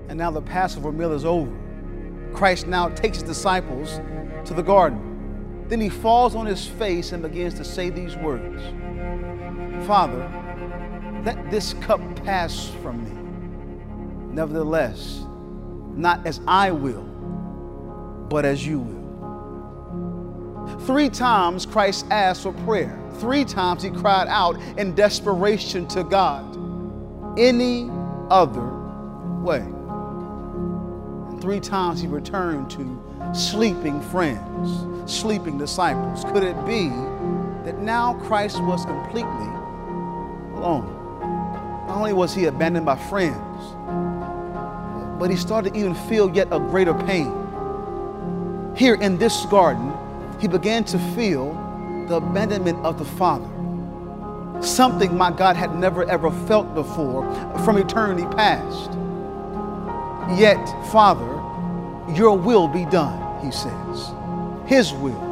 And now the Passover meal is over. Christ now takes his disciples to the garden. Then he falls on his face and begins to say these words: Father, let this cup pass from me. Nevertheless, not as I will, but as you will. 3 times Christ asked for prayer. 3 times he cried out in desperation to God. Any other way. 3 times he returned to sleeping friends, sleeping disciples. Could it be that now Christ was completely alone? Not only was he abandoned by friends, but he started to even feel yet a greater pain. Here in this garden, he began to feel the abandonment of the Father. Something my God had never ever felt before from eternity past. Yet, Father, your will be done, he says. His will.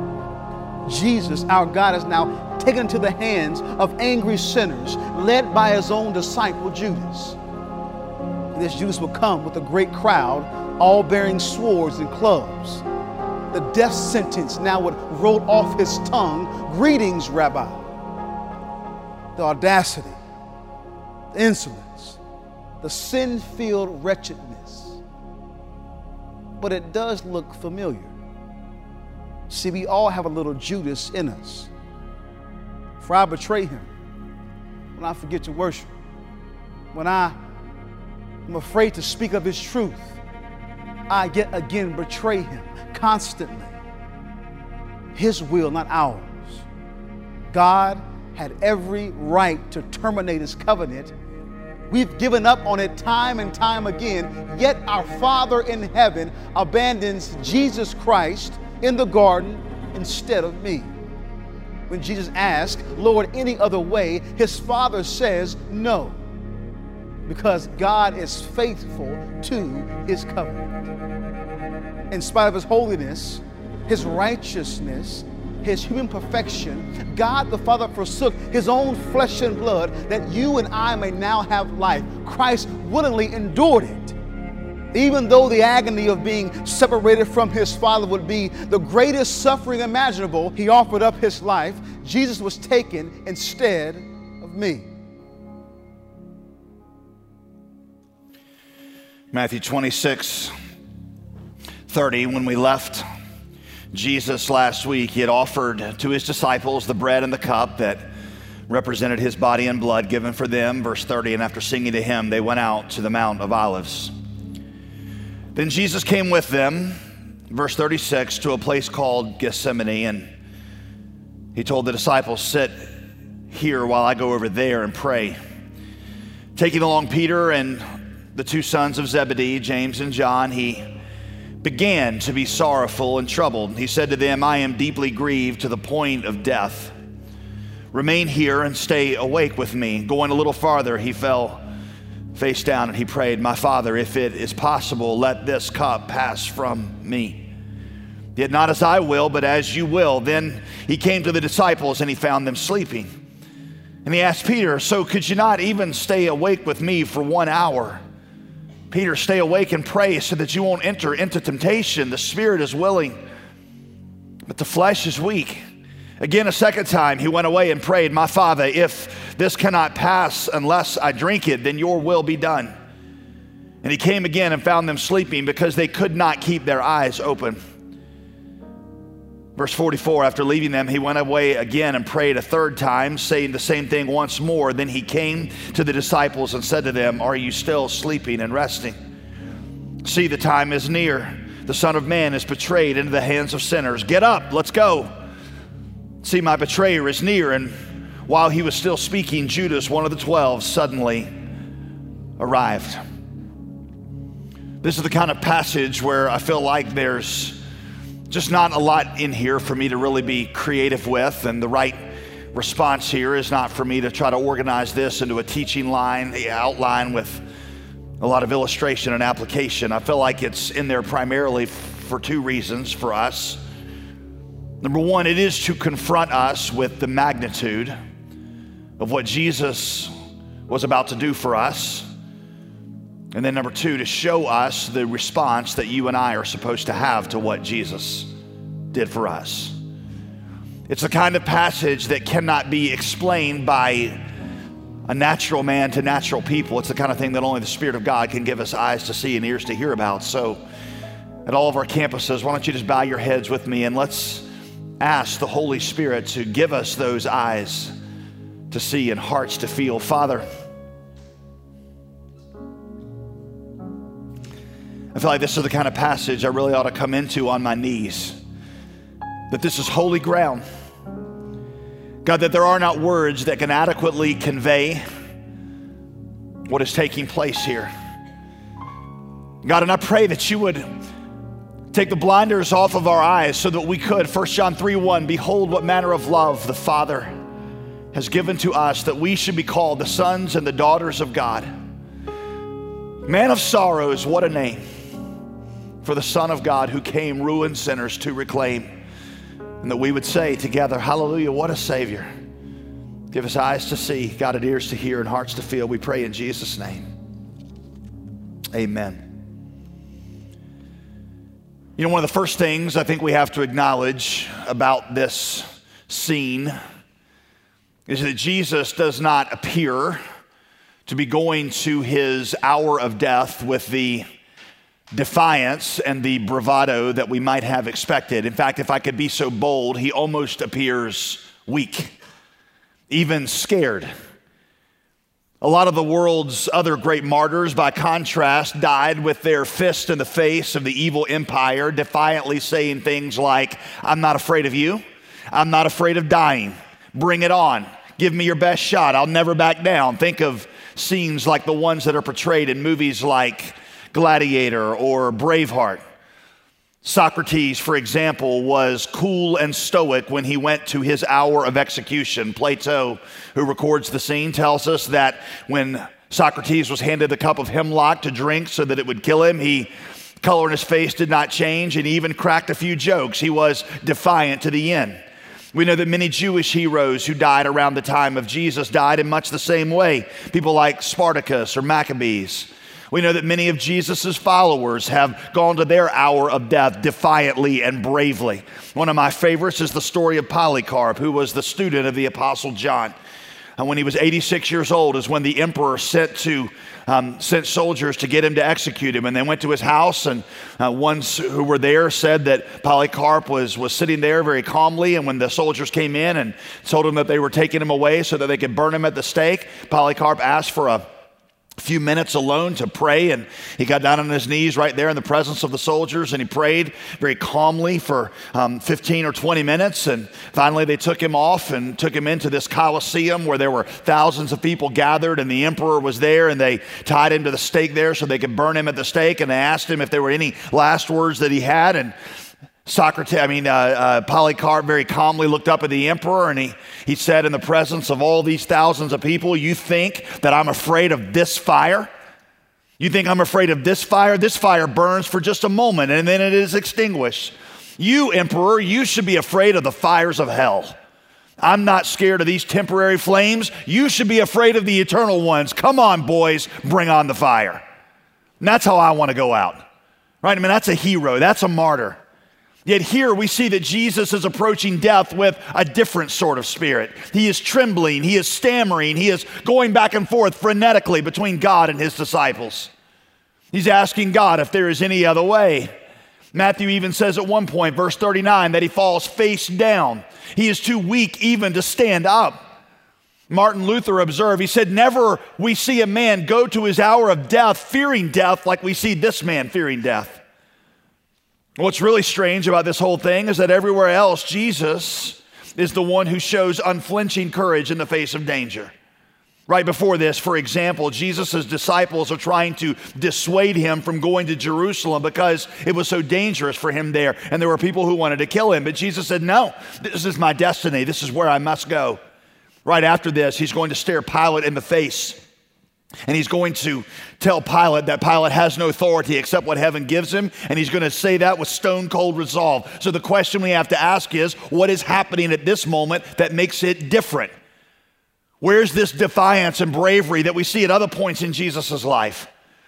Jesus, our God, is now taken into the hands of angry sinners, led by his own disciple, Judas. And this Judas will come with a great crowd, all bearing swords and clubs. The death sentence now would roll off his tongue. Greetings, Rabbi. The audacity, the insolence, the sin-filled wretchedness. But it does look familiar. See, we all have a little Judas in us. For I betray him, when I forget to worship, when I am afraid to speak of his truth, I yet again betray him constantly. His will, not ours. God had every right to terminate his covenant. We've given up on it time and time again, yet our Father in heaven abandons Jesus Christ in the garden instead of me. When Jesus asked, Lord, any other way, his Father says no, because God is faithful to his covenant. In spite of his holiness, his righteousness, his human perfection, God the Father forsook his own flesh and blood that you and I may now have life. Christ willingly endured it. Even though the agony of being separated from his Father would be the greatest suffering imaginable, he offered up his life. Jesus was taken instead of me. Matthew 26:30, when we left Jesus last week, he had offered to his disciples the bread and the cup that represented his body and blood given for them. Verse 30, and after singing to him, they went out to the Mount of Olives. Then Jesus came with them, verse 36, to a place called Gethsemane, and he told the disciples, sit here while I go over there and pray. Taking along Peter and the 2 sons of Zebedee, James and John, he began to be sorrowful and troubled. He said to them, I am deeply grieved to the point of death. Remain here and stay awake with me. Going a little farther, he fell face down and he prayed, my Father, if it is possible, let this cup pass from me. Yet not as I will, but as you will. Then he came to the disciples and he found them sleeping. And he asked Peter, so could you not even stay awake with me for 1 hour? Peter, stay awake and pray so that you won't enter into temptation. The spirit is willing, but the flesh is weak. Again, a second time, he went away and prayed, my Father, if this cannot pass unless I drink it, then your will be done. And he came again and found them sleeping because they could not keep their eyes open. Verse 44, after leaving them, he went away again and prayed a third time, saying the same thing once more. Then he came to the disciples and said to them, are you still sleeping and resting? See, the time is near. The Son of Man is betrayed into the hands of sinners. Get up, let's go. See, my betrayer is near. And while he was still speaking, Judas, one of the 12, suddenly arrived. This is the kind of passage where I feel like there's just not a lot in here for me to really be creative with, and the right response here is not for me to try to organize this into a teaching line, the outline with a lot of illustration and application. I feel like it's in there primarily for 2 reasons for us. Number 1, it is to confront us with the magnitude of what Jesus was about to do for us. And then number two, to show us the response that you and I are supposed to have to what Jesus did for us. It's the kind of passage that cannot be explained by a natural man to natural people. It's the kind of thing that only the Spirit of God can give us eyes to see and ears to hear about. So at all of our campuses, why don't you just bow your heads with me and let's ask the Holy Spirit to give us those eyes to see and hearts to feel. Father, I feel like this is the kind of passage I really ought to come into on my knees. That this is holy ground. God, that there are not words that can adequately convey what is taking place here. God, and I pray that you would take the blinders off of our eyes so that we could. 1 John 3:1, behold what manner of love the Father has given to us, that we should be called the sons and the daughters of God. Man of sorrows, what a name for the Son of God who came ruined sinners to reclaim. And that we would say together, hallelujah, what a Savior. Give us eyes to see, God, and ears to hear, and hearts to feel. We pray in Jesus' name. Amen. You know, one of the first things I think we have to acknowledge about this scene is that Jesus does not appear to be going to his hour of death with the defiance and the bravado that we might have expected. In fact, if I could be so bold, he almost appears weak, even scared. A lot of the world's other great martyrs, by contrast, died with their fist in the face of the evil empire, defiantly saying things like, I'm not afraid of you. I'm not afraid of dying. Bring it on. Give me your best shot. I'll never back down. Think of scenes like the ones that are portrayed in movies like Gladiator or Braveheart. Socrates, for example, was cool and stoic when he went to his hour of execution. Plato, who records the scene, tells us that when Socrates was handed the cup of hemlock to drink so that it would kill him, color in his face did not change, and he even cracked a few jokes. He was defiant to the end. We know that many Jewish heroes who died around the time of Jesus died in much the same way. People like Spartacus or Maccabees. We know that many of Jesus' followers have gone to their hour of death defiantly and bravely. One of my favorites is the story of Polycarp, who was the student of the Apostle John. And when he was 86 years old is when the emperor sent soldiers to get him to execute him. And they went to his house, and ones who were there said that Polycarp was sitting there very calmly. And when the soldiers came in and told him that they were taking him away so that they could burn him at the stake, Polycarp asked for a few minutes alone to pray, and he got down on his knees right there in the presence of the soldiers, and he prayed very calmly for 15 or 20 minutes, and finally they took him off and took him into this Colosseum where there were thousands of people gathered, and the emperor was there, and they tied him to the stake there so they could burn him at the stake, and they asked him if there were any last words that he had, and Polycarp very calmly looked up at the emperor, and he said, in the presence of all these thousands of people, you think that I'm afraid of this fire? You think I'm afraid of this fire? This fire burns for just a moment, and then it is extinguished. You, emperor, you should be afraid of the fires of hell. I'm not scared of these temporary flames. You should be afraid of the eternal ones. Come on, boys, bring on the fire. And that's how I want to go out. Right? I mean, that's a hero. That's a martyr. Yet here we see that Jesus is approaching death with a different sort of spirit. He is trembling, he is stammering, he is going back and forth frenetically between God and his disciples. He's asking God if there is any other way. Matthew even says at one point, verse 39, that he falls face down. He is too weak even to stand up. Martin Luther observed, he said, never we see a man go to his hour of death fearing death like we see this man fearing death. What's really strange about this whole thing is that everywhere else, Jesus is the one who shows unflinching courage in the face of danger. Right before this, for example, Jesus' disciples are trying to dissuade him from going to Jerusalem because it was so dangerous for him there, and there were people who wanted to kill him. But Jesus said, no, this is my destiny. This is where I must go. Right after this, he's going to stare Pilate in the face. And he's going to tell Pilate that Pilate has no authority except what heaven gives him. And he's going to say that with stone cold resolve. So the question we have to ask is, what is happening at this moment that makes it different? Where's this defiance and bravery that we see at other points in Jesus' life?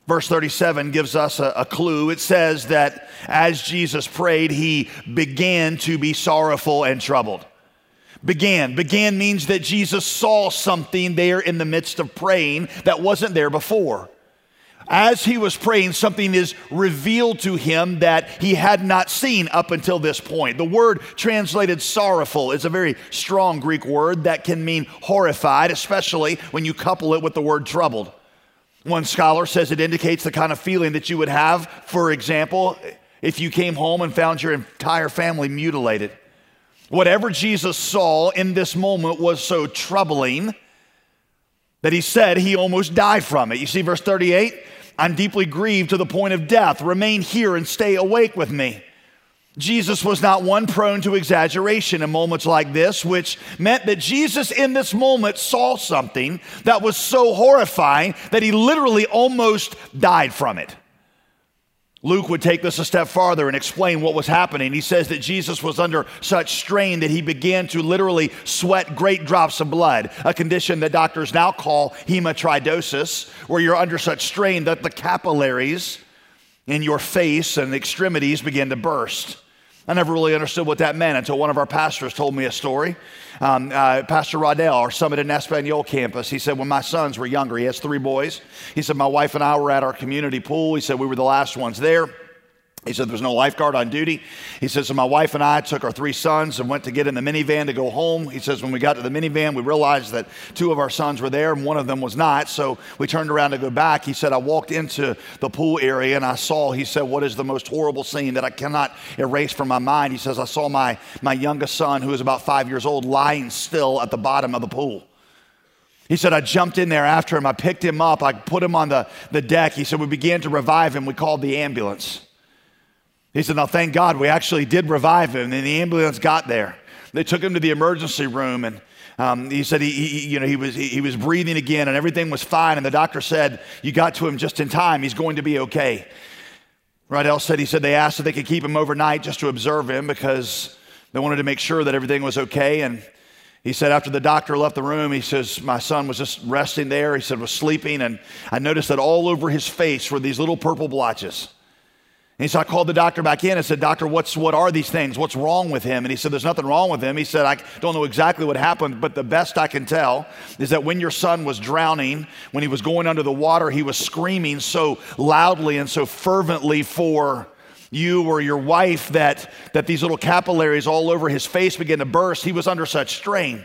Verse 37 gives us a clue. It says that as Jesus prayed, he began to be sorrowful and troubled. Began means that Jesus saw something there in the midst of praying that wasn't there before. As he was praying, something is revealed to him that he had not seen up until this point. The word translated sorrowful is a very strong Greek word that can mean horrified, especially when you couple it with the word troubled. One scholar says it indicates the kind of feeling that you would have, for example, if you came home and found your entire family mutilated. Whatever Jesus saw in this moment was so troubling that he said he almost died from it. You see verse 38, I'm deeply grieved to the point of death. Remain here and stay awake with me. Jesus was not one prone to exaggeration in moments like this, which meant that Jesus in this moment saw something that was so horrifying that he literally almost died from it. Luke would take this a step farther and explain what was happening. He says that Jesus was under such strain that he began to literally sweat great drops of blood, a condition that doctors now call hematidrosis, where you're under such strain that the capillaries in your face and extremities begin to burst. I never really understood what that meant until one of our pastors told me a story. Pastor Rodell, our Summit in Espanol campus, he said when my sons were younger, he has 3 boys. He said my wife and I were at our community pool. He said we were the last ones there. He said there's no lifeguard on duty. He says, so my wife and I took our 3 sons and went to get in the minivan to go home. He says when we got to the minivan, we realized that 2 of our sons were there and one of them was not. So we turned around to go back. He said, I walked into the pool area and I saw, he said, what is the most horrible scene that I cannot erase from my mind? He says, I saw my youngest son, who was about 5 years old, lying still at the bottom of the pool. He said, I jumped in there after him. I picked him up. I put him on the deck. He said, we began to revive him. We called the ambulance. He said, now thank God we actually did revive him, and the ambulance got there. They took him to the emergency room, and he said he was breathing again, and everything was fine. And the doctor said, you got to him just in time. He's going to be okay. Rodell said, they asked if they could keep him overnight just to observe him because they wanted to make sure that everything was okay. And he said after the doctor left the room, he says, my son was just resting there. He said, was sleeping, and I noticed that all over his face were these little purple blotches. And so I called the doctor back in and said, doctor, what are these things? What's wrong with him? And he said, there's nothing wrong with him. He said, I don't know exactly what happened, but the best I can tell is that when your son was drowning, when he was going under the water, he was screaming so loudly and so fervently for you or your wife that these little capillaries all over his face began to burst. He was under such strain.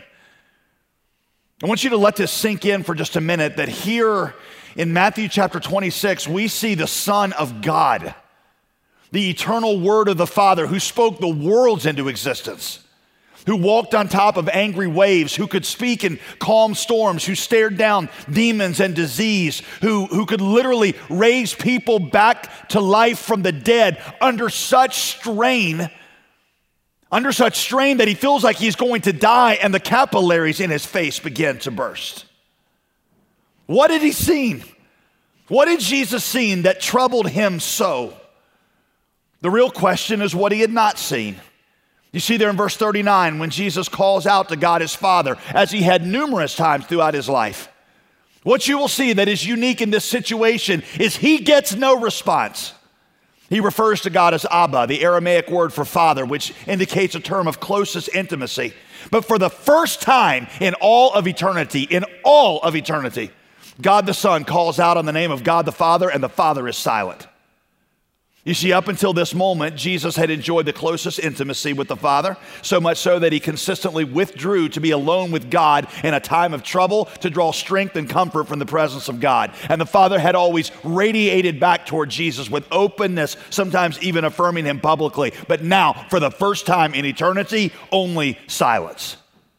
I want you to let this sink in for just a minute, that here in Matthew chapter 26, we see the Son of God, the eternal Word of the Father, who spoke the worlds into existence, who walked on top of angry waves, who could speak in calm storms, who stared down demons and disease, who could literally raise people back to life from the dead under such strain that he feels like he's going to die, and the capillaries in his face begin to burst. What did he see? What did Jesus see that troubled him so? The real question is what he had not seen. You see there in verse 39, when Jesus calls out to God his Father, as he had numerous times throughout his life, what you will see that is unique in this situation is he gets no response. He refers to God as Abba, the Aramaic word for father, which indicates a term of closest intimacy. But for the first time in all of eternity, God the Son calls out on the name of God the Father, and the Father is silent. You see, up until this moment, Jesus had enjoyed the closest intimacy with the Father, so much so that he consistently withdrew to be alone with God in a time of trouble to draw strength and comfort from the presence of God. And the Father had always radiated back toward Jesus with openness, sometimes even affirming him publicly. But now, for the first time in eternity, only silence.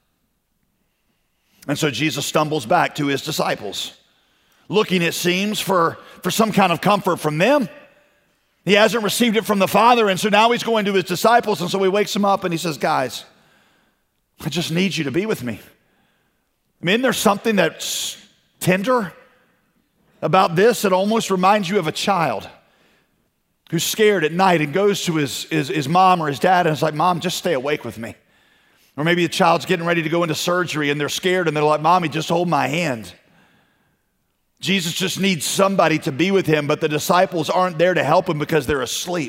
And so Jesus stumbles back to his disciples, looking, it seems, for some kind of comfort from them. He hasn't received it from the Father, and so now he's going to his disciples, and so he wakes them up and he says, guys, I just need you to be with me. I mean, there's something that's tender about this that almost reminds you of a child who's scared at night and goes to his mom or his dad and is like, Mom, just stay awake with me. Or maybe the child's getting ready to go into surgery and they're scared and they're like, Mommy, just hold my hand. Jesus just needs somebody to be with him, but the disciples aren't there to help him because they're asleep.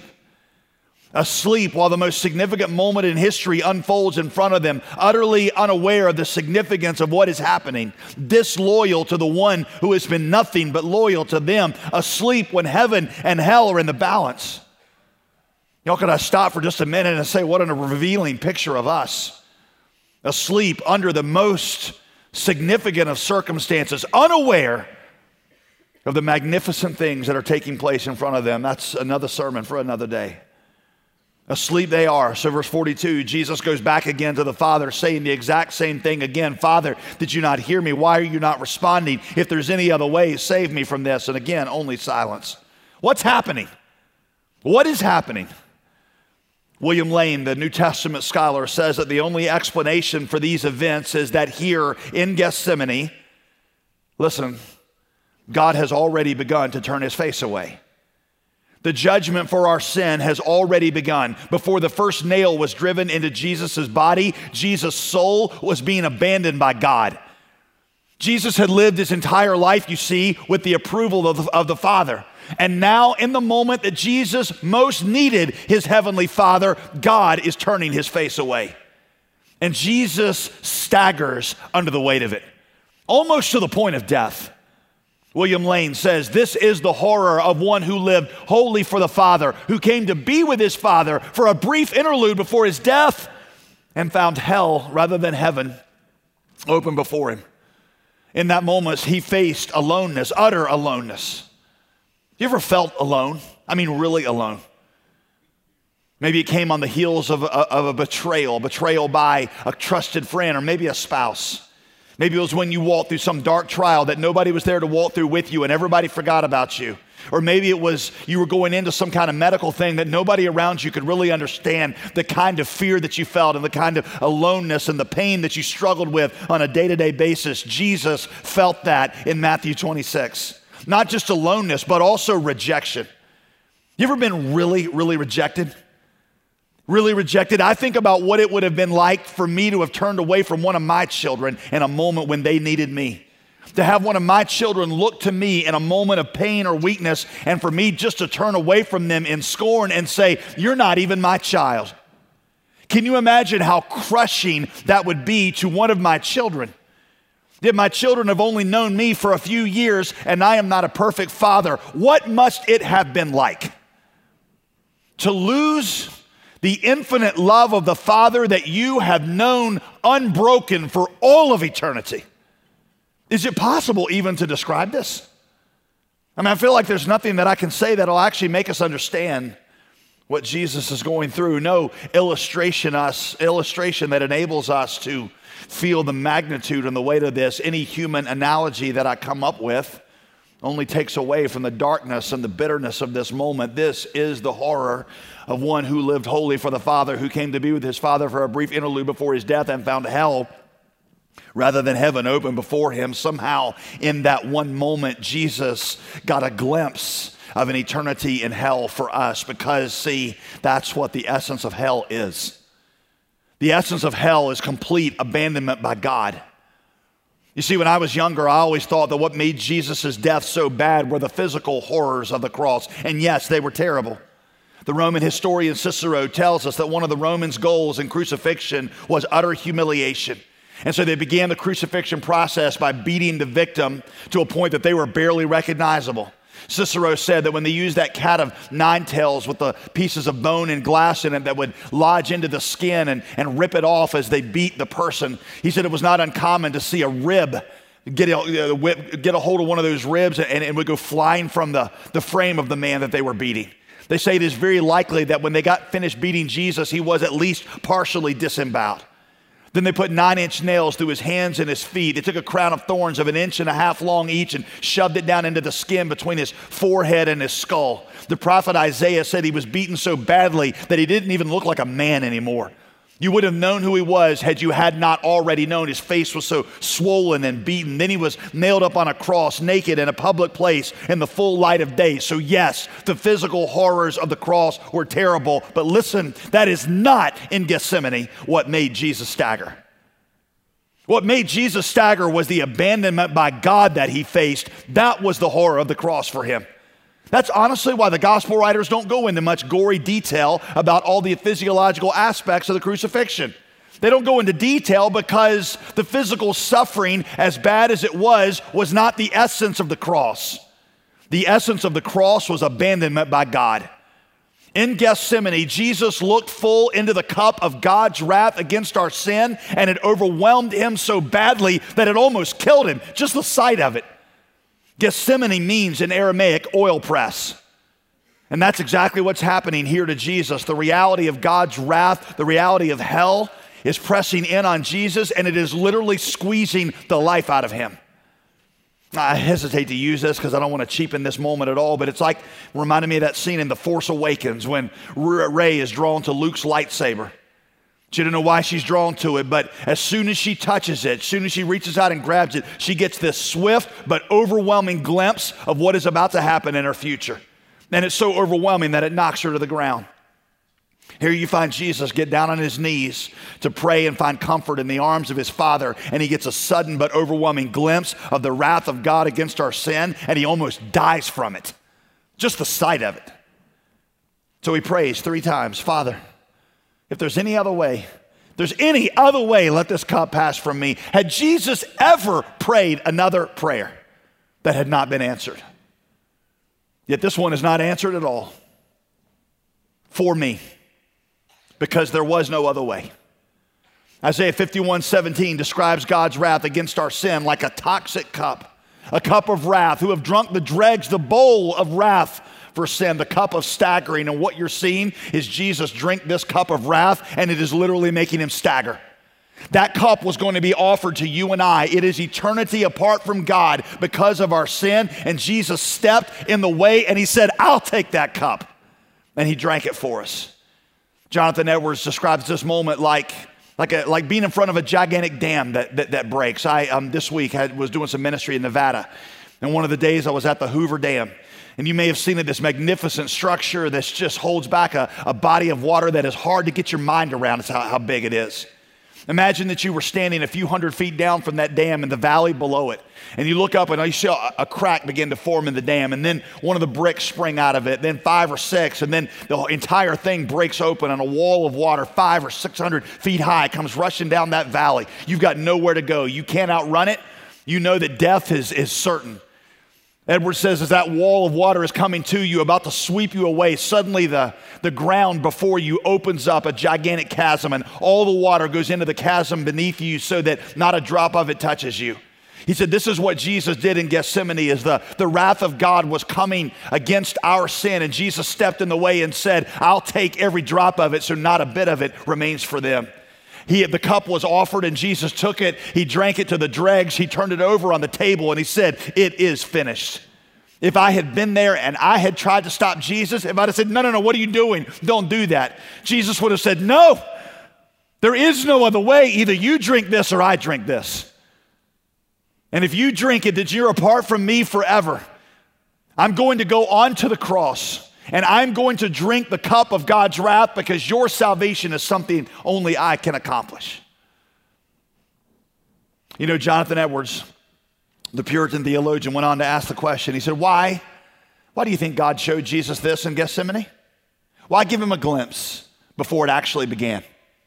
Asleep while the most significant moment in history unfolds in front of them, utterly unaware of the significance of what is happening, disloyal to the one who has been nothing but loyal to them, asleep when heaven and hell are in the balance. Y'all, could I stop for just a minute and say what a revealing picture of us? Asleep under the most significant of circumstances, unaware of the magnificent things that are taking place in front of them. That's another sermon for another day. Asleep they are. So verse 42, Jesus goes back again to the Father, saying the exact same thing again. Father, did you not hear me? Why are you not responding? If there's any other way, save me from this. And again, only silence. What's happening? What is happening? William Lane, the New Testament scholar, says that the only explanation for these events is that here in Gethsemane, listen, God has already begun to turn his face away. The judgment for our sin has already begun. Before the first nail was driven into Jesus' body, Jesus' soul was being abandoned by God. Jesus had lived his entire life, you see, with the approval of the Father. And now, in the moment that Jesus most needed his heavenly Father, God is turning his face away. And Jesus staggers under the weight of it, almost to the point of death. William Lane says, this is the horror of one who lived wholly for the Father, who came to be with his Father for a brief interlude before his death and found hell rather than heaven open before him. In that moment, he faced aloneness, utter aloneness. You ever felt alone? I mean, really alone. Maybe it came on the heels of a betrayal by a trusted friend or maybe a spouse. Maybe it was when you walked through some dark trial that nobody was there to walk through with you and everybody forgot about you. Or maybe it was you were going into some kind of medical thing that nobody around you could really understand the kind of fear that you felt and the kind of aloneness and the pain that you struggled with on a day-to-day basis. Jesus felt that in Matthew 26. Not just aloneness, but also rejection. You ever been really, really rejected? Really rejected? I think about what it would have been like for me to have turned away from one of my children in a moment when they needed me. To have one of my children look to me in a moment of pain or weakness, and for me just to turn away from them in scorn and say, you're not even my child. Can you imagine how crushing that would be to one of my children? Yet my children have only known me for a few years, and I am not a perfect father. What must it have been like to lose the infinite love of the Father that you have known unbroken for all of eternity? Is it possible even to describe this? I mean, I feel like there's nothing that I can say that'll actually make us understand what Jesus is going through. No illustration that enables us to feel the magnitude and the weight of this. Any human analogy that I come up with only takes away from the darkness and the bitterness of this moment. This is the horror of one who lived wholly for the Father, who came to be with his Father for a brief interlude before his death and found hell rather than heaven open before him. Somehow in that one moment, Jesus got a glimpse of an eternity in hell for us, because see, that's what the essence of hell is. The essence of hell is complete abandonment by God. You see, when I was younger, I always thought that what made Jesus' death so bad were the physical horrors of the cross. And yes, they were terrible. The Roman historian Cicero tells us that one of the Romans' goals in crucifixion was utter humiliation. And so they began the crucifixion process by beating the victim to a point that they were barely recognizable. Cicero said that when they used that cat of nine tails with the pieces of bone and glass in it that would lodge into the skin and rip it off as they beat the person, he said it was not uncommon to see a rib get a hold of one of those ribs and it would go flying from the frame of the man that they were beating. They say it is very likely that when they got finished beating Jesus, he was at least partially disemboweled. Then they put 9-inch nails through his hands and his feet. They took a crown of thorns of 1.5 inches long each and shoved it down into the skin between his forehead and his skull. The prophet Isaiah said he was beaten so badly that he didn't even look like a man anymore. You would have known who he was had you had not already known. His face was so swollen and beaten. Then he was nailed up on a cross, naked in a public place in the full light of day. So yes, the physical horrors of the cross were terrible. But listen, that is not in Gethsemane what made Jesus stagger. What made Jesus stagger was the abandonment by God that he faced. That was the horror of the cross for him. That's honestly why the gospel writers don't go into much gory detail about all the physiological aspects of the crucifixion. They don't go into detail because the physical suffering, as bad as it was not the essence of the cross. The essence of the cross was abandonment by God. In Gethsemane, Jesus looked full into the cup of God's wrath against our sin, and it overwhelmed him so badly that it almost killed him, just the sight of it. Gethsemane means in Aramaic, oil press. And that's exactly what's happening here to Jesus. The reality of God's wrath, the reality of hell is pressing in on Jesus, and it is literally squeezing the life out of him. I hesitate to use this because I don't want to cheapen this moment at all, but it's like reminding me of that scene in The Force Awakens when Rey is drawn to Luke's lightsaber. She didn't know why she's drawn to it, but as soon as she touches it, as soon as she reaches out and grabs it, she gets this swift but overwhelming glimpse of what is about to happen in her future. And it's so overwhelming that it knocks her to the ground. Here you find Jesus get down on his knees to pray and find comfort in the arms of his Father, and he gets a sudden but overwhelming glimpse of the wrath of God against our sin, and he almost dies from it. Just the sight of it. So he prays 3 times, Father, if there's any other way, let this cup pass from me. Had Jesus ever prayed another prayer that had not been answered? Yet this one is not answered at all. For me. Because there was no other way. Isaiah 51:17 describes God's wrath against our sin like a toxic cup, a cup of wrath, who have drunk the dregs, the bowl of wrath for sin, the cup of staggering. And what you're seeing is Jesus drink this cup of wrath, and it is literally making him stagger. That cup was going to be offered to you and I. It is eternity apart from God because of our sin, and Jesus stepped in the way, and he said, I'll take that cup. And he drank it for us. Jonathan Edwards describes this moment like being in front of a gigantic dam that breaks. I this week was doing some ministry in Nevada, and one of the days I was at the Hoover Dam. And you may have seen it, this magnificent structure that just holds back a body of water that is hard to get your mind around. It's how big it is. Imagine that you were standing a few hundred feet down from that dam in the valley below it. And you look up and you see a crack begin to form in the dam. And then one of the bricks spring out of it, then 5 or 6. And then the entire thing breaks open and a wall of water 500 or 600 feet high comes rushing down that valley. You've got nowhere to go. You can't outrun it. You know that death is certain. Edwards says as that wall of water is coming to you, about to sweep you away, suddenly the ground before you opens up a gigantic chasm, and all the water goes into the chasm beneath you so that not a drop of it touches you. He said this is what Jesus did in Gethsemane as the wrath of God was coming against our sin, and Jesus stepped in the way and said, I'll take every drop of it so not a bit of it remains for them. The cup was offered and Jesus took it. He drank it to the dregs. He turned it over on the table and he said, it is finished. If I had been there and I had tried to stop Jesus, if I'd have said, no, what are you doing? Don't do that. Jesus would have said, no, there is no other way. Either you drink this or I drink this. And if you drink it, that you're apart from me forever. I'm going to go on to the cross. And I'm going to drink the cup of God's wrath because your salvation is something only I can accomplish. You know, Jonathan Edwards, the Puritan theologian, went on to ask the question. He said, why do you think God showed Jesus this in Gethsemane? Why give him a glimpse before it actually began?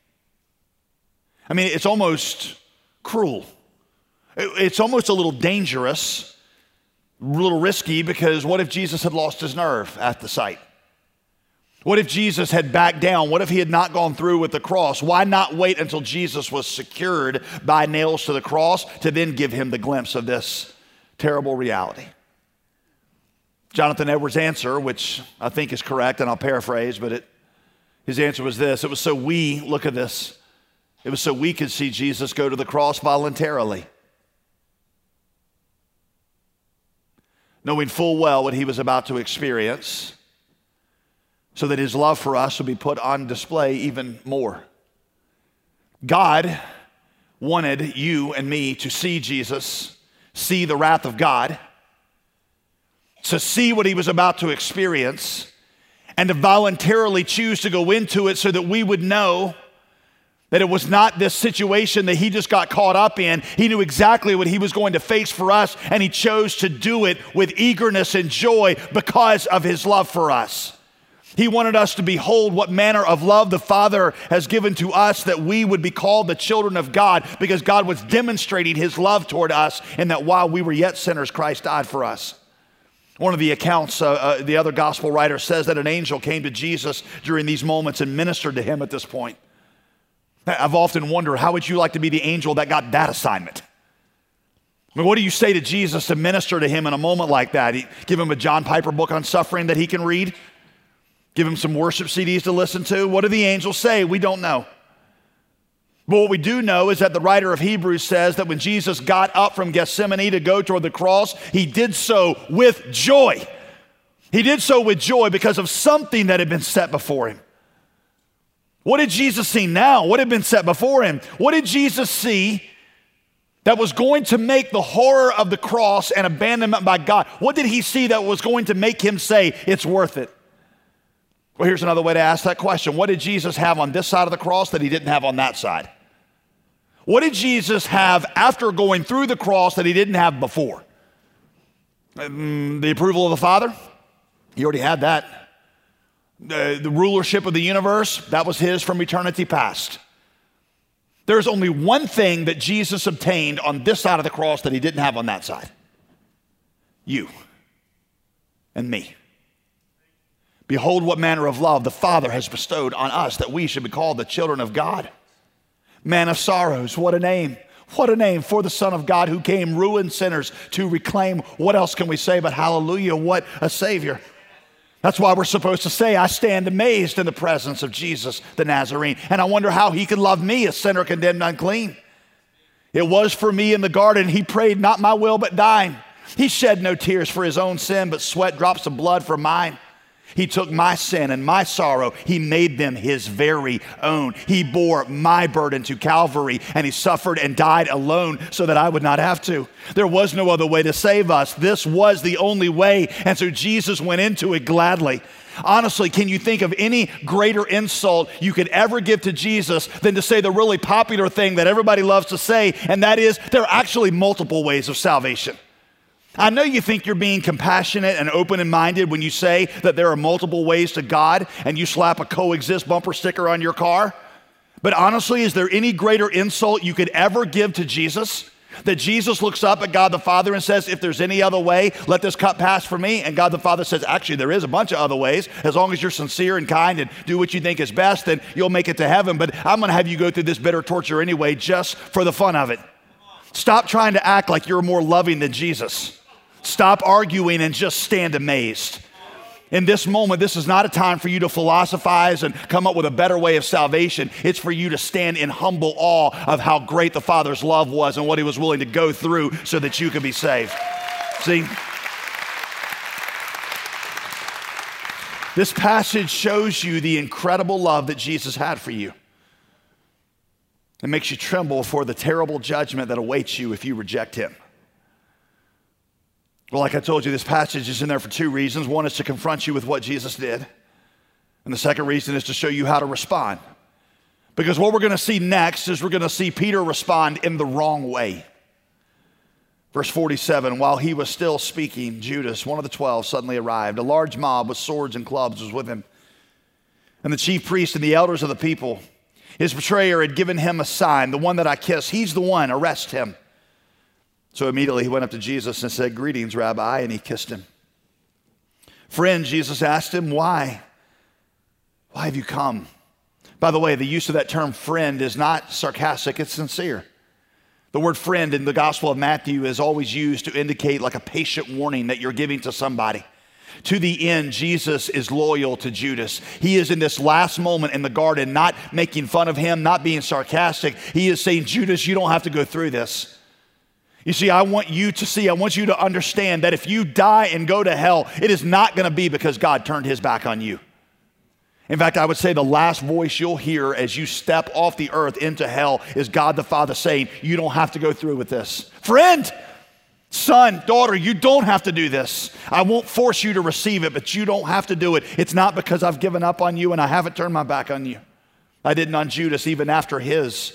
I mean, it's almost cruel. It's almost a little dangerous. A little risky, because what if Jesus had lost his nerve at the sight? What if Jesus had backed down? What if he had not gone through with the cross? Why not wait until Jesus was secured by nails to the cross to then give him the glimpse of this terrible reality? Jonathan Edwards' answer, which I think is correct, and I'll paraphrase, but his answer was this. It was so look at this. It was so we could see Jesus go to the cross voluntarily, knowing full well what he was about to experience, so that his love for us would be put on display even more. God wanted you and me to see Jesus, see the wrath of God, to see what he was about to experience, and to voluntarily choose to go into it so that we would know That it was not this situation that he just got caught up in. He knew exactly what he was going to face for us, and he chose to do it with eagerness and joy because of his love for us. He wanted us to behold what manner of love the Father has given to us, that we would be called the children of God, because God was demonstrating his love toward us, and that while we were yet sinners, Christ died for us. One of the accounts, the other gospel writer says that an angel came to Jesus during these moments and ministered to him at this point. I've often wondered, how would you like to be the angel that got that assignment? I mean, what do you say to Jesus to minister to him in a moment like that? Give him a John Piper book on suffering that he can read? Give him some worship CDs to listen to? What do the angels say? We don't know. But what we do know is that the writer of Hebrews says that when Jesus got up from Gethsemane to go toward the cross, he did so with joy. He did so with joy because of something that had been set before him. What did Jesus see now? What had been set before him? What did Jesus see that was going to make the horror of the cross and abandonment by God? What did he see that was going to make him say, it's worth it? Well, here's another way to ask that question. What did Jesus have on this side of the cross that he didn't have on that side? What did Jesus have after going through the cross that he didn't have before? The approval of the Father? He already had that. The rulership of the universe, that was his from eternity past. There's only one thing that Jesus obtained on this side of the cross that he didn't have on that side. You and me. Behold what manner of love the Father has bestowed on us, that we should be called the children of God. Man of sorrows, what a name. What a name for the Son of God who came ruined sinners to reclaim. What else can we say but hallelujah, what a Savior. That's why we're supposed to say, I stand amazed in the presence of Jesus the Nazarene. And I wonder how he could love me, a sinner condemned unclean. It was for me in the garden. He prayed, not my will, but thine. He shed no tears for his own sin, but sweat drops of blood for mine. He took my sin and my sorrow. He made them his very own. He bore my burden to Calvary, and he suffered and died alone so that I would not have to. There was no other way to save us. This was the only way, and so Jesus went into it gladly. Honestly, can you think of any greater insult you could ever give to Jesus than to say the really popular thing that everybody loves to say, and that is there are actually multiple ways of salvation. I know you think you're being compassionate and open and minded when you say that there are multiple ways to God and you slap a coexist bumper sticker on your car. But honestly, is there any greater insult you could ever give to Jesus? That Jesus looks up at God the Father and says, if there's any other way, let this cup pass for me. And God the Father says, actually, there is a bunch of other ways. As long as you're sincere and kind and do what you think is best, then you'll make it to heaven. But I'm going to have you go through this bitter torture anyway, just for the fun of it. Stop trying to act like you're more loving than Jesus. Stop arguing and just stand amazed. In this moment, this is not a time for you to philosophize and come up with a better way of salvation. It's for you to stand in humble awe of how great the Father's love was and what he was willing to go through so that you could be saved. See? This passage shows you the incredible love that Jesus had for you. It makes you tremble for the terrible judgment that awaits you if you reject him. Well, like I told you, this passage is in there for two reasons. One is to confront you with what Jesus did. And the second reason is to show you how to respond. Because what we're going to see next is we're going to see Peter respond in the wrong way. Verse 47, while he was still speaking, Judas, one of the 12, suddenly arrived. A large mob with swords and clubs was with him. And the chief priests and the elders of the people, his betrayer had given him a sign, the one that I kiss. He's the one, arrest him. So immediately he went up to Jesus and said, greetings, Rabbi, and he kissed him. Friend, Jesus asked him, why? Why have you come? By the way, the use of that term friend is not sarcastic, it's sincere. The word friend in the Gospel of Matthew is always used to indicate like a patient warning that you're giving to somebody. To the end, Jesus is loyal to Judas. He is in this last moment in the garden, not making fun of him, not being sarcastic. He is saying, Judas, you don't have to go through this. You see, I want you to understand that if you die and go to hell, it is not going to be because God turned his back on you. In fact, I would say the last voice you'll hear as you step off the earth into hell is God the Father saying, you don't have to go through with this. Friend, son, daughter, you don't have to do this. I won't force you to receive it, but you don't have to do it. It's not because I've given up on you and I haven't turned my back on you. I didn't on Judas even after his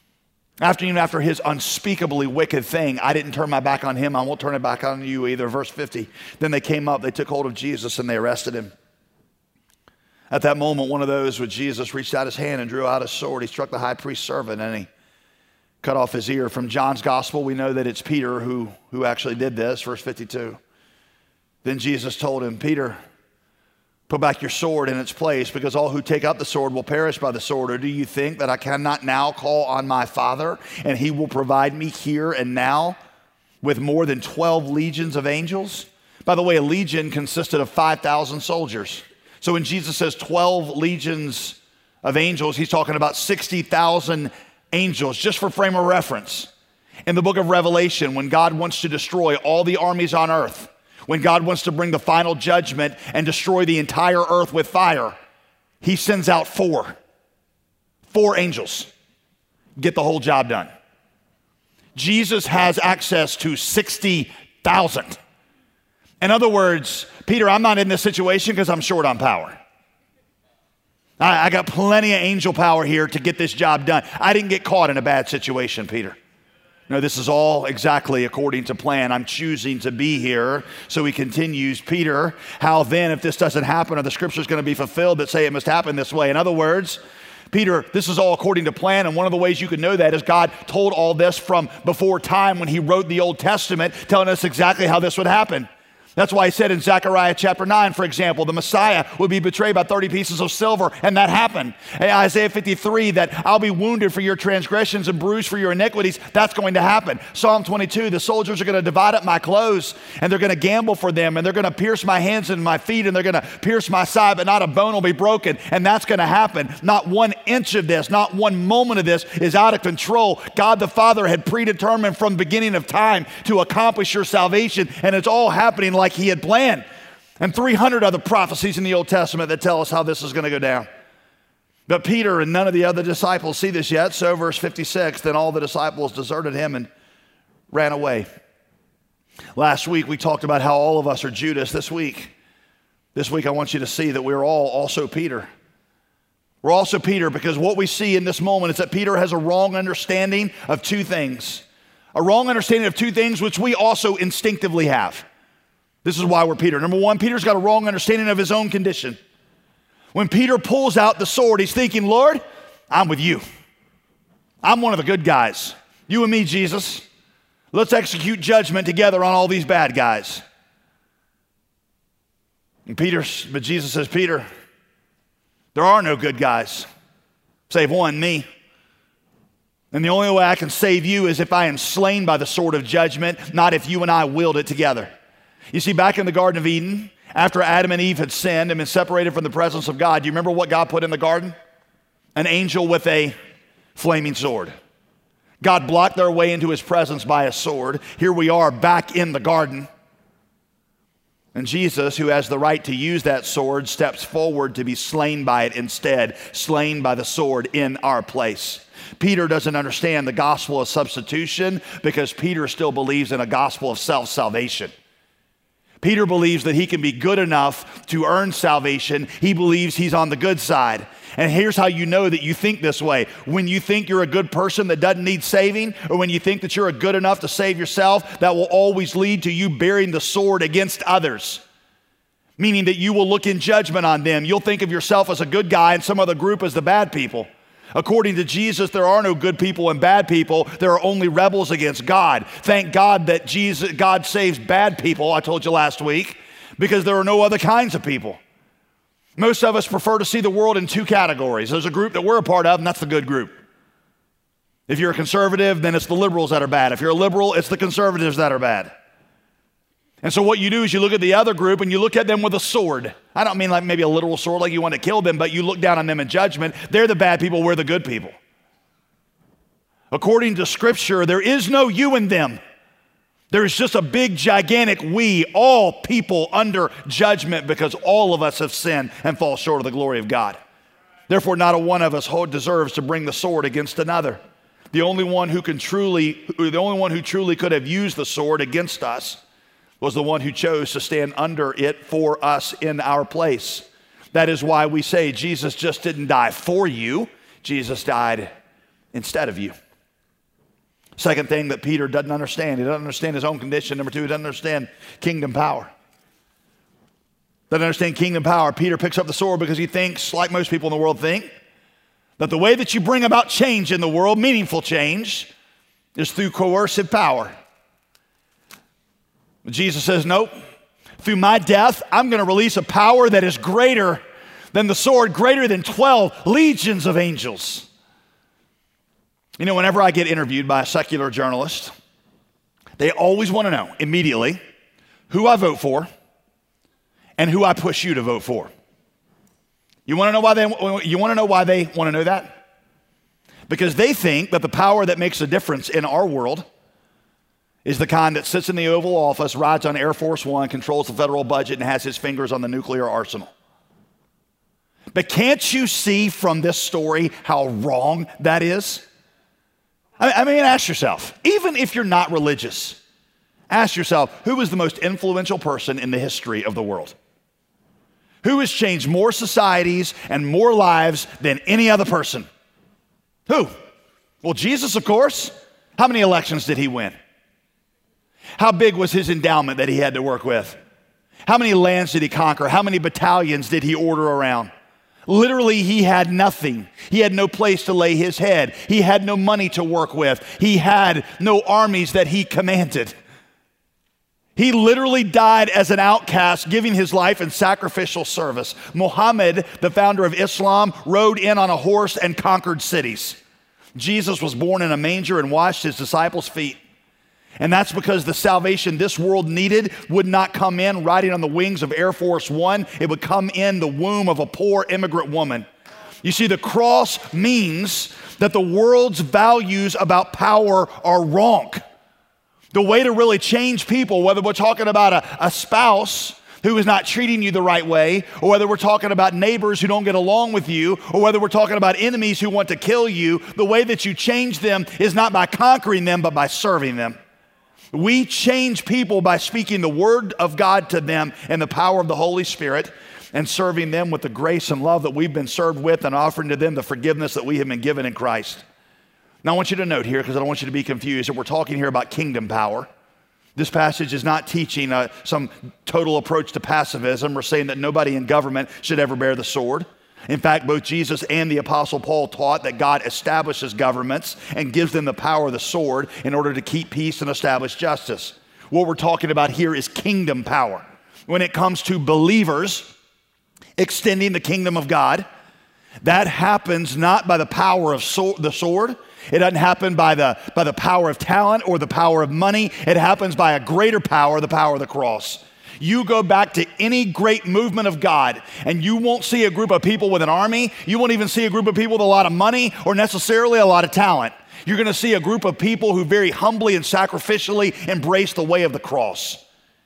unspeakably wicked thing. I didn't turn my back on him. I won't turn it back on you either. Verse 50, then they came up, they took hold of Jesus and they arrested him. At that moment, one of those with Jesus reached out his hand and drew out his sword. He struck the high priest's servant and he cut off his ear. From John's gospel, we know that it's Peter who actually did this. Verse 52. Then Jesus told him, Peter, put back your sword in its place, because all who take up the sword will perish by the sword. Or do you think that I cannot now call on my Father, and he will provide me here and now with more than 12 legions of angels? By the way, a legion consisted of 5,000 soldiers. So when Jesus says 12 legions of angels, he's talking about 60,000 angels, just for frame of reference. In the book of Revelation, when God wants to destroy all the armies on earth, when God wants to bring the final judgment and destroy the entire earth with fire, he sends out four angels. Get the whole job done. Jesus has access to 60,000. In other words, Peter, I'm not in this situation because I'm short on power. I got plenty of angel power here to get this job done. I didn't get caught in a bad situation, Peter. No, this is all exactly according to plan. I'm choosing to be here. So he continues, Peter, how then, if this doesn't happen, are the scriptures going to be fulfilled that say it must happen this way? In other words, Peter, this is all according to plan, and one of the ways you can know that is God told all this from before time when he wrote the Old Testament, telling us exactly how this would happen. That's why he said in Zechariah chapter 9, for example, the Messiah would be betrayed by 30 pieces of silver, and that happened. In Isaiah 53, that I'll be wounded for your transgressions and bruised for your iniquities, that's going to happen. Psalm 22, the soldiers are going to divide up my clothes, and they're going to gamble for them, and they're going to pierce my hands and my feet, and they're going to pierce my side, but not a bone will be broken, and that's going to happen. Not 1 inch of this, not one moment of this is out of control. God the Father had predetermined from the beginning of time to accomplish your salvation, and it's all happening like he had planned. And 300 other prophecies in the Old Testament that tell us how this is going to go down. But Peter and none of the other disciples see this yet. So verse 56, then all the disciples deserted him and ran away. Last week we talked about how all of us are Judas. This week I want you to see that we're all also Peter. We're also Peter because what we see in this moment is that Peter has a wrong understanding of two things. A wrong understanding of two things which we also instinctively have. This is why we're Peter. Number one, Peter's got a wrong understanding of his own condition. When Peter pulls out the sword, he's thinking, Lord, I'm with you. I'm one of the good guys. You and me, Jesus. Let's execute judgment together on all these bad guys. But Jesus says, Peter, there are no good guys, save one, me. And the only way I can save you is if I am slain by the sword of judgment, not if you and I wield it together. You see, back in the Garden of Eden, after Adam and Eve had sinned and been separated from the presence of God, do you remember what God put in the garden? An angel with a flaming sword. God blocked their way into his presence by a sword. Here we are back in the garden. And Jesus, who has the right to use that sword, steps forward to be slain by it instead, slain by the sword in our place. Peter doesn't understand the gospel of substitution because Peter still believes in a gospel of self-salvation. Peter believes that he can be good enough to earn salvation. He believes he's on the good side. And here's how you know that you think this way. When you think you're a good person that doesn't need saving, or when you think that you're good enough to save yourself, that will always lead to you bearing the sword against others. Meaning that you will look in judgment on them. You'll think of yourself as a good guy and some other group as the bad people. According to Jesus, there are no good people and bad people. There are only rebels against God. Thank God that God saves bad people, I told you last week, because there are no other kinds of people. Most of us prefer to see the world in two categories. There's a group that we're a part of, and that's the good group. If you're a conservative, then it's the liberals that are bad. If you're a liberal, it's the conservatives that are bad. And so what you do is you look at the other group and you look at them with a sword. I don't mean like maybe a literal sword like you want to kill them, but you look down on them in judgment. They're the bad people, we're the good people. According to Scripture, there is no you and them. There is just a big, gigantic we, all people under judgment because all of us have sinned and fall short of the glory of God. Therefore, not a one of us deserves to bring the sword against another. The only one who truly could have used the sword against us was the one who chose to stand under it for us in our place. That is why we say Jesus just didn't die for you. Jesus died instead of you. Second thing that Peter doesn't understand, he doesn't understand his own condition. Number two, he doesn't understand kingdom power. Doesn't understand kingdom power. Peter picks up the sword because he thinks, like most people in the world think, that the way that you bring about change in the world, meaningful change, is through coercive power. But Jesus says, nope. Through my death, I'm going to release a power that is greater than the sword, greater than 12 legions of angels. You know, whenever I get interviewed by a secular journalist, they always want to know immediately who I vote for and who I push you to vote for. You want to know why they want to know that? Because they think that the power that makes a difference in our world is the kind that sits in the Oval Office, rides on Air Force One, controls the federal budget, and has his fingers on the nuclear arsenal. But can't you see from this story how wrong that is? I mean, ask yourself, even if you're not religious, ask yourself, who is the most influential person in the history of the world? Who has changed more societies and more lives than any other person? Who? Well, Jesus, of course. How many elections did he win? How big was his endowment that he had to work with? How many lands did he conquer? How many battalions did he order around? Literally, he had nothing. He had no place to lay his head. He had no money to work with. He had no armies that he commanded. He literally died as an outcast, giving his life in sacrificial service. Muhammad, the founder of Islam, rode in on a horse and conquered cities. Jesus was born in a manger and washed his disciples' feet. And that's because the salvation this world needed would not come in riding on the wings of Air Force One. It would come in the womb of a poor immigrant woman. You see, the cross means that the world's values about power are wrong. The way to really change people, whether we're talking about a spouse who is not treating you the right way, or whether we're talking about neighbors who don't get along with you, or whether we're talking about enemies who want to kill you, the way that you change them is not by conquering them, but by serving them. We change people by speaking the word of God to them and the power of the Holy Spirit and serving them with the grace and love that we've been served with and offering to them the forgiveness that we have been given in Christ. Now, I want you to note here, because I don't want you to be confused, that we're talking here about kingdom power. This passage is not teaching some total approach to pacifism or saying that nobody in government should ever bear the sword. In fact, both Jesus and the Apostle Paul taught that God establishes governments and gives them the power of the sword in order to keep peace and establish justice. What we're talking about here is kingdom power. When it comes to believers extending the kingdom of God, that happens not by the power of the sword. It doesn't happen by the power of talent or the power of money. It happens by a greater power, the power of the cross. You go back to any great movement of God, and you won't see a group of people with an army. You won't even see a group of people with a lot of money or necessarily a lot of talent. You're going to see a group of people who very humbly and sacrificially embrace the way of the cross.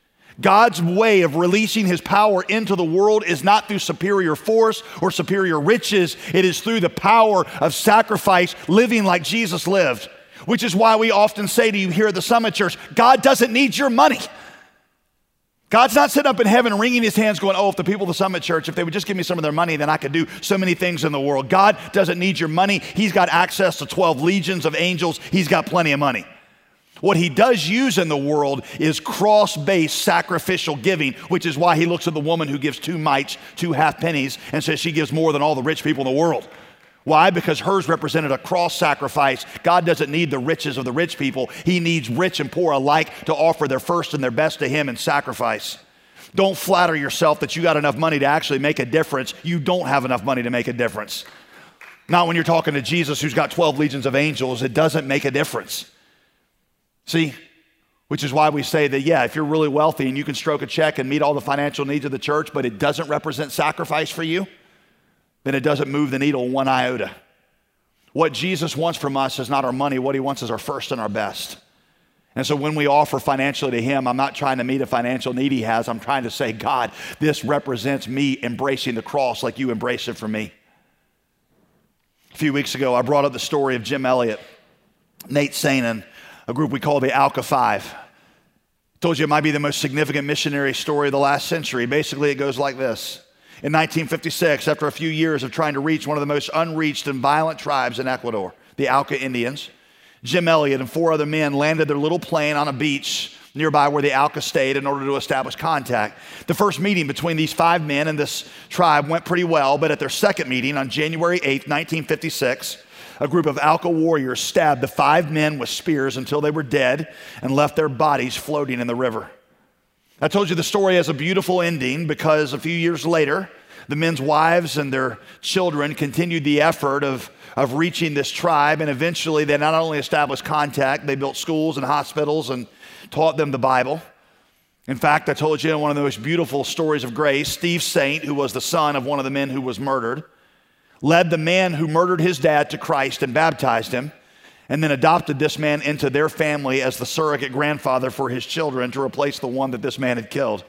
God's way of releasing his power into the world is not through superior force or superior riches. It is through the power of sacrifice, living like Jesus lived, which is why we often say to you here at the Summit Church, God doesn't need your money. God's not sitting up in heaven wringing his hands going, oh, if the people of the Summit Church, if they would just give me some of their money, then I could do so many things in the world. God doesn't need your money. He's got access to 12 legions of angels. He's got plenty of money. What he does use in the world is cross-based sacrificial giving, which is why he looks at the woman who gives 2 mites, 2 half pennies, and says she gives more than all the rich people in the world. Why? Because hers represented a cross sacrifice. God doesn't need the riches of the rich people. He needs rich and poor alike to offer their first and their best to him in sacrifice. Don't flatter yourself that you got enough money to actually make a difference. You don't have enough money to make a difference. Not when you're talking to Jesus who's got 12 legions of angels. It doesn't make a difference. See, which is why we say that, yeah, if you're really wealthy and you can stroke a check and meet all the financial needs of the church, but it doesn't represent sacrifice for you, then it doesn't move the needle 1 iota. What Jesus wants from us is not our money. What he wants is our first and our best. And so when we offer financially to him, I'm not trying to meet a financial need he has. I'm trying to say, God, this represents me embracing the cross like you embraced it for me. A few weeks ago, I brought up the story of Jim Elliot, Nate Sainin, a group we call the Alka Five. Told you it might be the most significant missionary story of the last century. Basically, it goes like this. in 1956, after a few years of trying to reach one of the most unreached and violent tribes in Ecuador, the Auca Indians, Jim Elliot and 4 other men landed their little plane on a beach nearby where the Auca stayed in order to establish contact. The first meeting between these 5 men and this tribe went pretty well, but at their second meeting on January 8th, 1956, a group of Auca warriors stabbed the 5 men with spears until they were dead and left their bodies floating in the river. I told you the story has a beautiful ending because a few years later, the men's wives and their children continued the effort of reaching this tribe, and eventually they not only established contact, they built schools and hospitals and taught them the Bible. In fact, I told you in one of the most beautiful stories of grace, Steve Saint, who was the son of one of the men who was murdered, led the man who murdered his dad to Christ and baptized him, and then adopted this man into their family as the surrogate grandfather for his children to replace the one that this man had killed.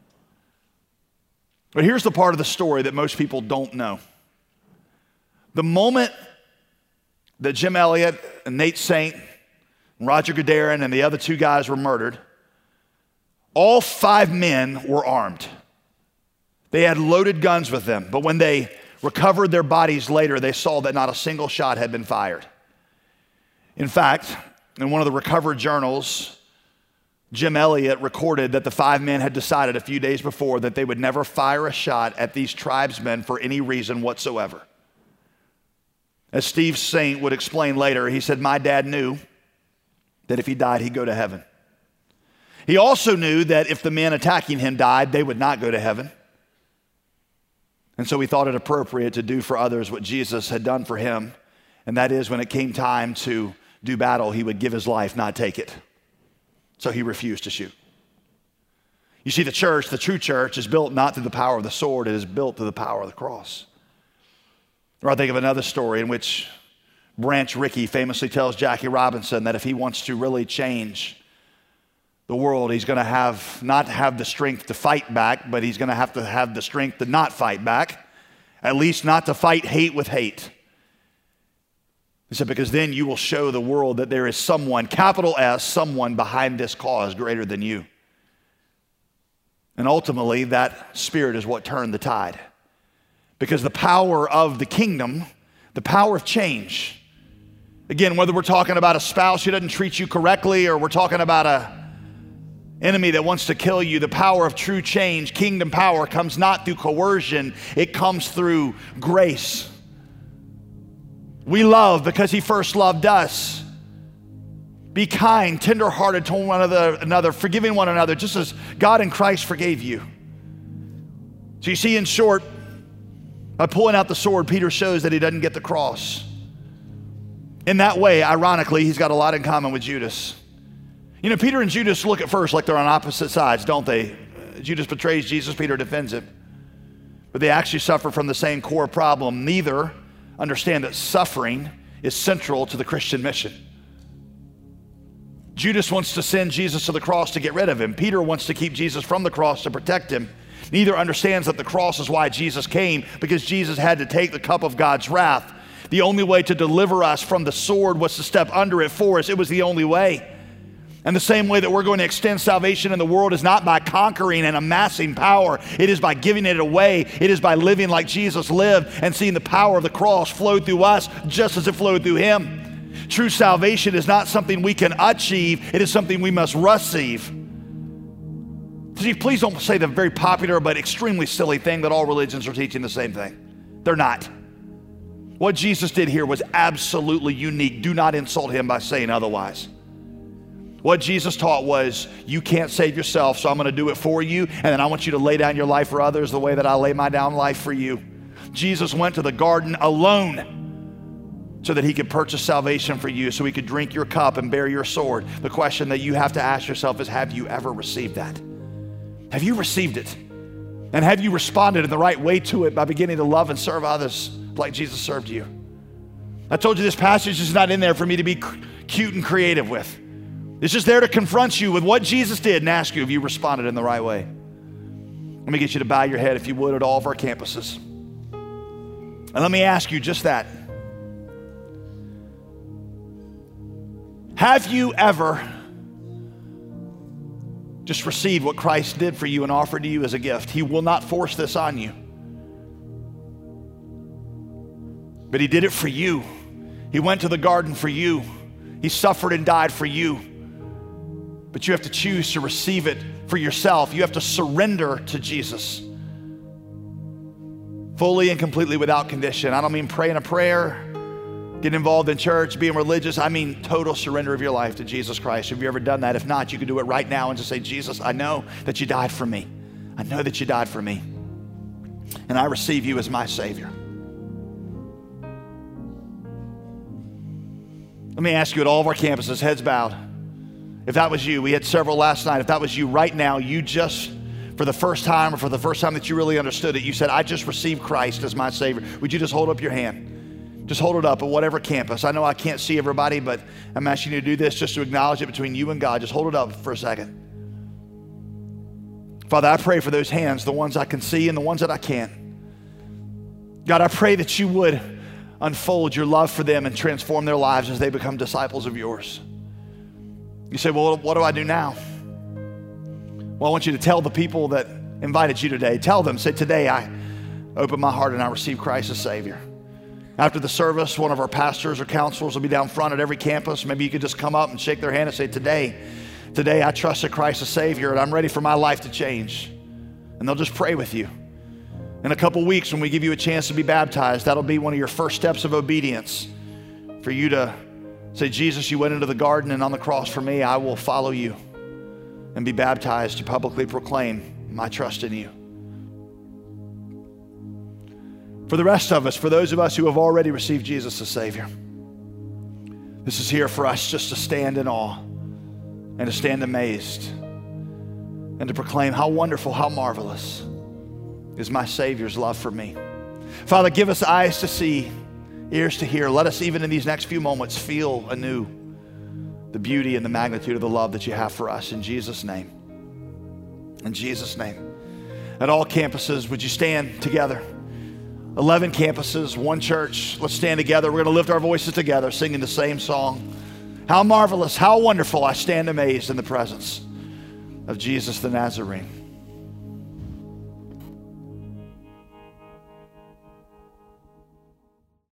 But here's the part of the story that most people don't know. The moment that Jim Elliot and Nate Saint, and Roger Gadarin and the other 2 guys were murdered, all 5 men were armed. They had loaded guns with them, but when they recovered their bodies later, they saw that not a single shot had been fired. In fact, in one of the recovered journals, Jim Elliot recorded that the 5 men had decided a few days before that they would never fire a shot at these tribesmen for any reason whatsoever. As Steve Saint would explain later, he said, "My dad knew that if he died, he'd go to heaven. He also knew that if the men attacking him died, they would not go to heaven. And so he thought it appropriate to do for others what Jesus had done for him, and that is when it came time to do battle, he would give his life, not take it. So he refused to shoot." You see, the church, the true church, is built not through the power of the sword, it is built through the power of the cross. Or I think of another story in which Branch Rickey famously tells Jackie Robinson that if he wants to really change the world, he's going to not have the strength to fight back, but he's going to have the strength to not fight back, at least not to fight hate with hate. He said, because then you will show the world that there is someone, capital S, someone behind this cause greater than you. And ultimately, that spirit is what turned the tide. Because the power of the kingdom, the power of change, again, whether we're talking about a spouse who doesn't treat you correctly or we're talking about a enemy that wants to kill you, the power of true change, kingdom power, comes not through coercion, it comes through grace. We love because he first loved us. Be kind, tenderhearted to one another, forgiving one another, just as God in Christ forgave you. So you see, in short, by pulling out the sword, Peter shows that he doesn't get the cross. In that way, ironically, he's got a lot in common with Judas. You know, Peter and Judas look at first like they're on opposite sides, don't they? Judas betrays Jesus, Peter defends him. But they actually suffer from the same core problem. Neither understand that suffering is central to the Christian mission. Judas wants to send Jesus to the cross to get rid of him. Peter wants to keep Jesus from the cross to protect him. Neither understands that the cross is why Jesus came, because Jesus had to take the cup of God's wrath. The only way to deliver us from the sword was to step under it for us. It was the only way. And the same way that we're going to extend salvation in the world is not by conquering and amassing power. It is by giving it away. It is by living like Jesus lived and seeing the power of the cross flow through us just as it flowed through him. True salvation is not something we can achieve. It is something we must receive. See, please don't say the very popular but extremely silly thing that all religions are teaching the same thing. They're not. What Jesus did here was absolutely unique. Do not insult him by saying otherwise. What Jesus taught was, you can't save yourself, so I'm going to do it for you, and then I want you to lay down your life for others the way that I lay my down life for you. Jesus went to the garden alone so that he could purchase salvation for you, so he could drink your cup and bear your sword. The question that you have to ask yourself is, have you ever received that? Have you received it? And have you responded in the right way to it by beginning to love and serve others like Jesus served you? I told you this passage is not in there for me to be cute and creative with. It's just there to confront you with what Jesus did and ask you if you responded in the right way. Let me get you to bow your head, if you would, at all of our campuses. And let me ask you just that. Have you ever just received what Christ did for you and offered to you as a gift? He will not force this on you. But he did it for you. He went to the garden for you. He suffered and died for you. But you have to choose to receive it for yourself. You have to surrender to Jesus fully and completely without condition. I don't mean praying a prayer, getting involved in church, being religious. I mean total surrender of your life to Jesus Christ. Have you ever done that? If not, you can do it right now and just say, Jesus, I know that you died for me. I know that you died for me. And I receive you as my Savior. Let me ask you at all of our campuses, heads bowed. If that was you, we had several last night. If that was you right now, you just, for the first time or for the first time that you really understood it, you said, I just received Christ as my Savior. Would you just hold up your hand? Just hold it up at whatever campus. I know I can't see everybody, but I'm asking you to do this just to acknowledge it between you and God. Just hold it up for a second. Father, I pray for those hands, the ones I can see and the ones that I can't. God, I pray that you would unfold your love for them and transform their lives as they become disciples of yours. You say, well, what do I do now? Well, I want you to tell the people that invited you today, tell them, say, today I open my heart and I receive Christ as Savior. After the service, one of our pastors or counselors will be down front at every campus. Maybe you could just come up and shake their hand and say, today I trusted Christ as Savior and I'm ready for my life to change. And they'll just pray with you. In a couple weeks, when we give you a chance to be baptized, that'll be one of your first steps of obedience for you to say, Jesus, you went into the garden and on the cross for me, I will follow you and be baptized to publicly proclaim my trust in you. For the rest of us, for those of us who have already received Jesus as Savior, this is here for us just to stand in awe and to stand amazed and to proclaim how wonderful, how marvelous is my Savior's love for me. Father, give us eyes to see, ears to hear. Let us even in these next few moments feel anew the beauty and the magnitude of the love that you have for us. In Jesus' name. In Jesus' name. At all campuses, would you stand together? 11 campuses, one church. Let's stand together. We're going to lift our voices together, singing the same song. How marvelous, how wonderful, I stand amazed in the presence of Jesus the Nazarene.